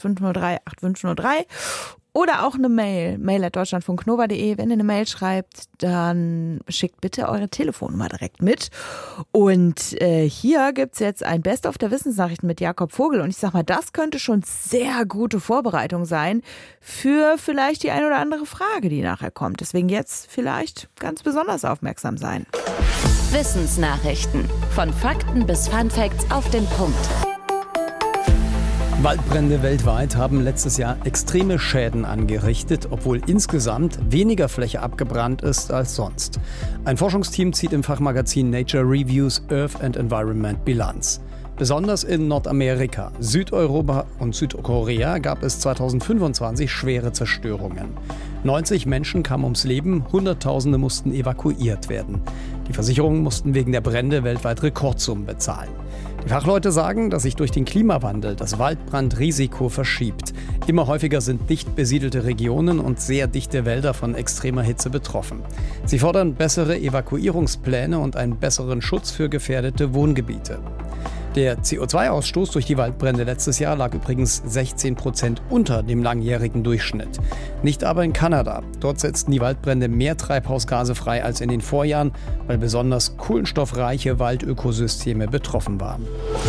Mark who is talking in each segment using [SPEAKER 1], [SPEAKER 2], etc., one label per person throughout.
[SPEAKER 1] 503 8503. Oder auch eine mail@deutschlandfunknova.de. Wenn ihr eine Mail schreibt, dann schickt bitte eure Telefonnummer direkt mit. Und hier gibt's jetzt ein Best-of der Wissensnachrichten mit Jakob Vogel. Und ich sag mal, das könnte schon sehr gute Vorbereitung sein für vielleicht die ein oder andere Frage, die nachher kommt. Deswegen jetzt vielleicht ganz besonders aufmerksam sein.
[SPEAKER 2] Wissensnachrichten. Von Fakten bis Funfacts auf den Punkt.
[SPEAKER 3] Waldbrände weltweit haben letztes Jahr extreme Schäden angerichtet, obwohl insgesamt weniger Fläche abgebrannt ist als sonst. Ein Forschungsteam zieht im Fachmagazin Nature Reviews Earth and Environment Bilanz. Besonders in Nordamerika, Südeuropa und Südkorea gab es 2025 schwere Zerstörungen. 90 Menschen kamen ums Leben, Hunderttausende mussten evakuiert werden. Die Versicherungen mussten wegen der Brände weltweit Rekordsummen bezahlen. Die Fachleute sagen, dass sich durch den Klimawandel das Waldbrandrisiko verschiebt. Immer häufiger sind dicht besiedelte Regionen und sehr dichte Wälder von extremer Hitze betroffen. Sie fordern bessere Evakuierungspläne und einen besseren Schutz für gefährdete Wohngebiete. Der CO2-Ausstoß durch die Waldbrände letztes Jahr lag übrigens 16% unter dem langjährigen Durchschnitt. Nicht aber in Kanada. Dort setzten die Waldbrände mehr Treibhausgase frei als in den Vorjahren, weil besonders kohlenstoffreiche Waldökosysteme betroffen waren.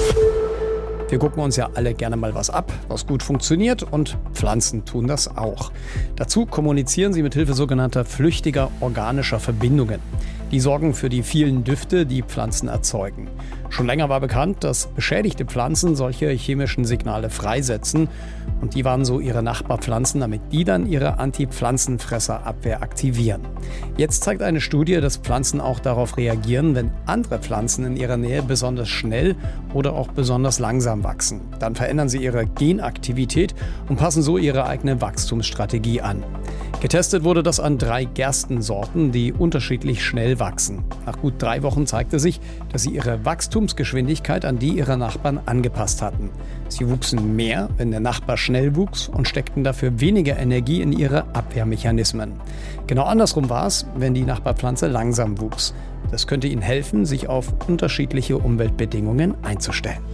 [SPEAKER 3] Wir gucken uns ja alle gerne mal was ab, was gut funktioniert, und Pflanzen tun das auch. Dazu kommunizieren sie mit Hilfe sogenannter flüchtiger organischer Verbindungen. Die sorgen für die vielen Düfte, die Pflanzen erzeugen. Schon länger war bekannt, dass beschädigte Pflanzen solche chemischen Signale freisetzen. Und die waren so ihre Nachbarpflanzen, damit die dann ihre Anti-Pflanzenfresserabwehr aktivieren. Jetzt zeigt eine Studie, dass Pflanzen auch darauf reagieren, wenn andere Pflanzen in ihrer Nähe besonders schnell oder auch besonders langsam wachsen. Dann verändern sie ihre Genaktivität und passen so ihre eigene Wachstumsstrategie an. Getestet wurde das an 3 Gerstensorten, die unterschiedlich schnell wachsen. Nach gut 3 Wochen zeigte sich, dass sie ihre Wachstumsgeschwindigkeit an die ihrer Nachbarn angepasst hatten. Sie wuchsen mehr, wenn der Nachbar schnell wuchs, und steckten dafür weniger Energie in ihre Abwehrmechanismen. Genau andersrum war es, wenn die Nachbarpflanze langsam wuchs. Das könnte ihnen helfen, sich auf unterschiedliche Umweltbedingungen einzustellen.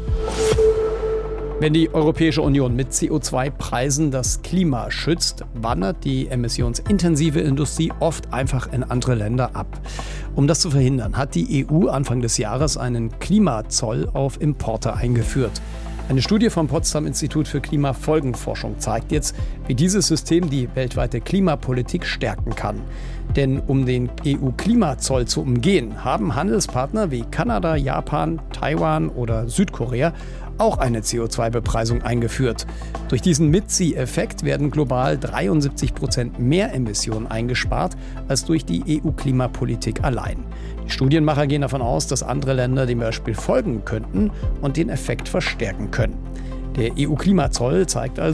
[SPEAKER 3] Wenn die Europäische Union mit CO2-Preisen das Klima schützt, wandert die emissionsintensive Industrie oft einfach in andere Länder ab. Um das zu verhindern, hat die EU Anfang des Jahres einen Klimazoll auf Importe eingeführt. Eine Studie vom Potsdam Institut für Klimafolgenforschung zeigt jetzt, wie dieses System die weltweite Klimapolitik stärken kann. Denn um den EU-Klimazoll zu umgehen, haben Handelspartner wie Kanada, Japan, Taiwan oder Südkorea auch eine CO2-Bepreisung eingeführt. Durch diesen Mitzieheffekt werden global 73% mehr Emissionen eingespart als durch die EU-Klimapolitik allein. Die Studienmacher gehen davon aus, dass andere Länder dem Beispiel folgen könnten und den Effekt verstärken können. Der EU-Klimazoll zeigt also,